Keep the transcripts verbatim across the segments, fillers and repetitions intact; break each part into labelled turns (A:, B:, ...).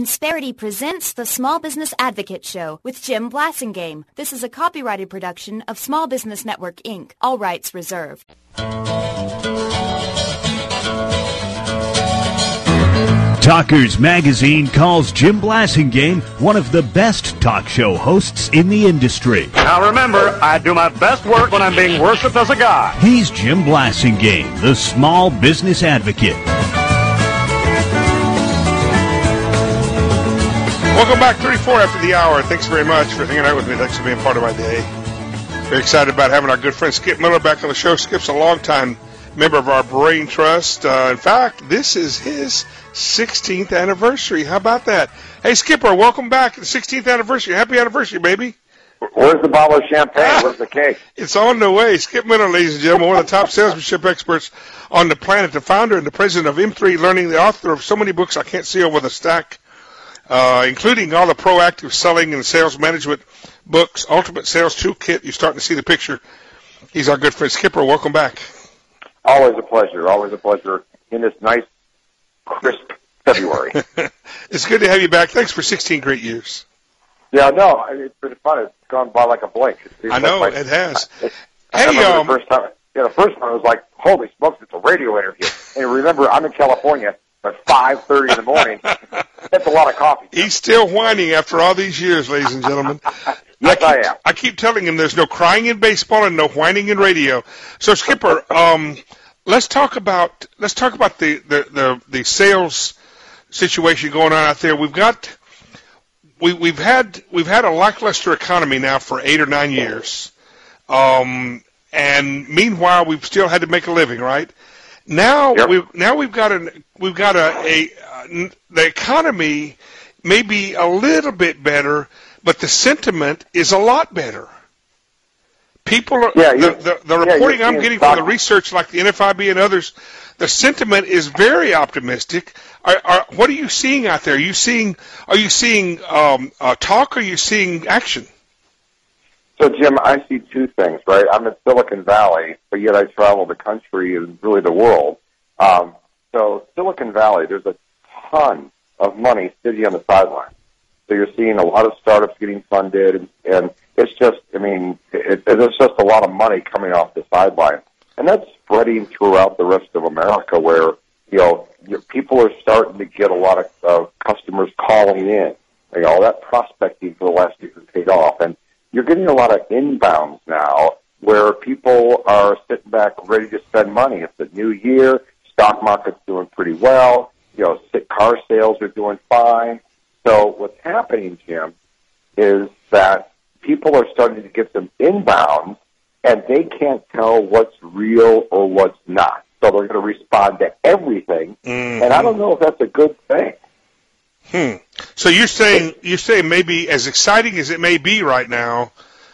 A: Insperity presents the Small Business Advocate Show with Jim Blasingame. This is a copyrighted production of Small Business Network, Incorporated. All rights reserved.
B: Talkers Magazine calls Jim Blasingame one of the best talk show hosts in the industry.
C: Now remember, I do my best work when I'm being worshipped as a god.
B: He's Jim Blasingame, the Small Business Advocate.
D: Welcome back, thirty-four after the hour. Thanks very much for hanging out with me. Thanks for being part of my day. Very excited about having our good friend Skip Miller back on the show. Skip's a longtime member of our Brain Trust. Uh, in fact, this is his sixteenth anniversary. How about that? Hey, Skipper, welcome back to the sixteenth anniversary. Happy anniversary, baby.
E: Where's the bottle of champagne? Where's the cake?
D: It's on the way. Skip Miller, ladies and gentlemen, one of the top salesmanship experts on the planet, the founder and the president of M three Learning, the author of so many books I can't see over the stack, uh, including all the proactive selling and sales management books, Ultimate Sales Toolkit. You're starting to see the picture. He's our good friend. Skipper, welcome back.
E: Always a pleasure. Always a pleasure in this nice, crisp February.
D: It's good to have you back. Thanks for sixteen great years.
E: Yeah, no, it's been fun. It's gone by like a blink. It
D: I know,
E: like
D: it has.
E: I,
D: I
E: hey, um, the first time, yeah, the first one I was like, holy smokes, it's a radio interview. And remember, I'm in California at five thirty in the morning. That's a lot of coffee.
D: He's still whining after all these years, ladies and gentlemen.
E: Yes,
D: I, keep,
E: I am.
D: I keep telling him there's no crying in baseball and no whining in radio. So, Skipper, um, let's talk about let's talk about the, the, the, the sales situation going on out there. We've got we we've had we've had a lackluster economy now for eight or nine years, um, and meanwhile we've still had to make a living, right? Now
E: yep.
D: we now we've got an we've got a, a, a the economy may be a little bit better, but the sentiment is a lot better. People are
E: yeah,
D: the, the, the
E: yeah,
D: reporting I'm getting
E: stock.
D: from the research, like the N F I B and others, the sentiment is very optimistic. Are, are, what are you seeing out there? Are you seeing are you seeing um, uh, talk? Or are you seeing action?
E: So, Jim, I see two things, right? I'm in Silicon Valley, but yet I travel the country and really the world. Um, so, Silicon Valley, there's a ton of money sitting on the sidelines. So you're seeing a lot of startups getting funded, and, and it's just, I mean, it, there's just a lot of money coming off the sidelines. And that's spreading throughout the rest of America where, you know, people are starting to get a lot of uh, customers calling in. You know, all that prospecting for the last year has paid off. And you're getting a lot of inbounds now where people are sitting back ready to spend money. It's a new year. Stock market's doing pretty well. You know, car sales are doing fine. So what's happening, Jim, is that people are starting to get some inbounds, and they can't tell what's real or what's not. So they're going to respond to everything, mm-hmm. and I don't know if that's a good thing.
D: Hmm. So you're saying you're saying maybe as exciting as it may be right now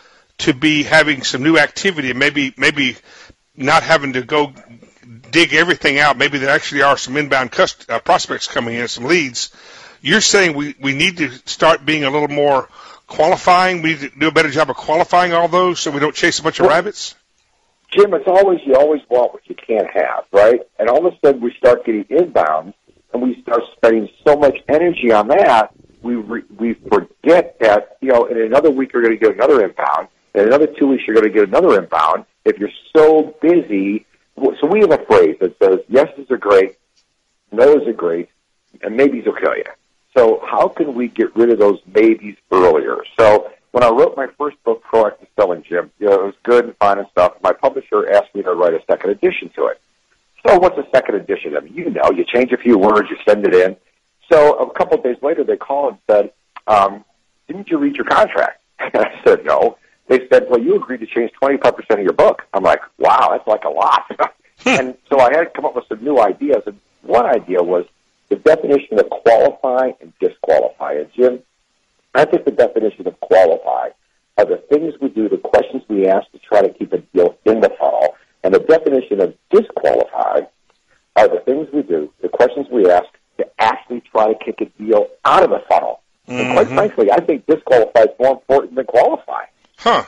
D: to be having some new activity, and maybe maybe not having to go dig everything out. Maybe there actually are some inbound cust- uh, prospects coming in, some leads. You're saying we, we need to start being a little more qualifying. We need to do a better job of qualifying all those so we don't chase a bunch of
E: well,
D: rabbits?
E: Jim, it's always, you always want what you can't have, right? And all of a sudden we start getting inbound, and we start spending so much energy on that, we re, we forget that, you know, in another week you're going to get another inbound. In another two weeks you're going to get another inbound. If you're so busy, so we have a phrase that says, yeses are great, no's are great, and maybes will kill you. So how can we get rid of those maybes earlier? So when I wrote my first book, Proactive Selling, Jim, you know, it was good and fine and stuff. My publisher asked me to write a second edition to it. So what's a second edition? I mean, you know, you change a few words, you send it in. So a couple of days later, they called and said, um, didn't you read your contract? And I said, no. They said, well, you agreed to change twenty-five percent of your book. I'm like, wow, that's like a lot. And so I had to come up with some new ideas. And one idea was the definition of qualify and disqualify. And, Jim, I think the definition of qualify are the things we do, the questions we ask to try to keep a deal in the funnel. And the definition of disqualify are the things we do, the questions we ask to actually try to kick a deal out of the funnel. Mm-hmm. And quite frankly, I think disqualify is more important than qualify.
D: Huh.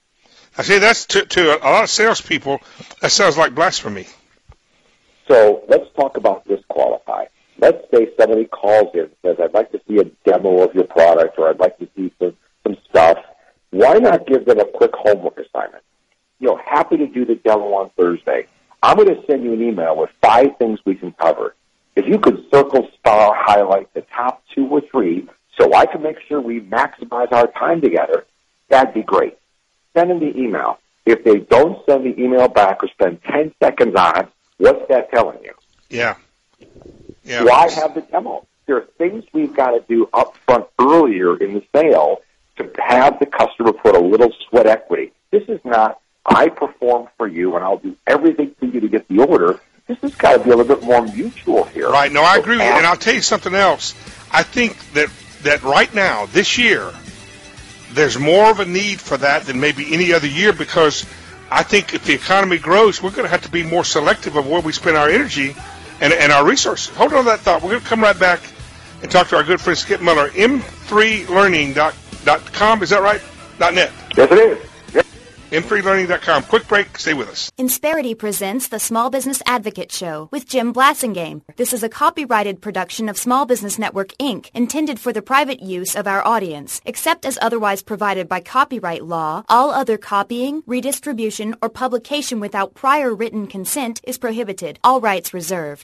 D: I say that's to, to a lot of salespeople, that sounds like blasphemy.
E: So let's talk about disqualify. let's say somebody calls in and says, I'd like to see a demo of your product, or I'd like to see some, some stuff. Why not give them a quick homework assignment? You know, happy to do the demo on Thursday. I'm going to send you an email with five things we can cover. If you could circle, star, highlight the top two or three so I can make sure we maximize our time together, that'd be great. Send them the email. If they don't send the email back or spend ten seconds on it, what's that telling you?
D: Yeah. Yeah.
E: Why have the demo? There are things we've got to do up front earlier in the sale to have the customer put a little sweat equity. This is not, I perform for you and I'll do everything for you to get the order. This has got to be a little bit more mutual here.
D: Right. No, I
E: so
D: agree with you. And I'll tell you something else. I think that, that right now, this year, there's more of a need for that than maybe any other year, because I think if the economy grows, we're going to have to be more selective of where we spend our energy and, and our resources. Hold on to that thought. We're going to come right back and talk to our good friend Skip Miller, M three learning dot com. Is that right? .net.
E: Yes, it is. Yep.
D: M three learning dot com. Quick break. Stay with us.
A: Insperity presents the Small Business Advocate Show with Jim Blassingame. This is a copyrighted production of Small Business Network, Incorporated, intended for the private use of our audience. Except as otherwise provided by copyright law, all other copying, redistribution, or publication without prior written consent is prohibited. All rights reserved.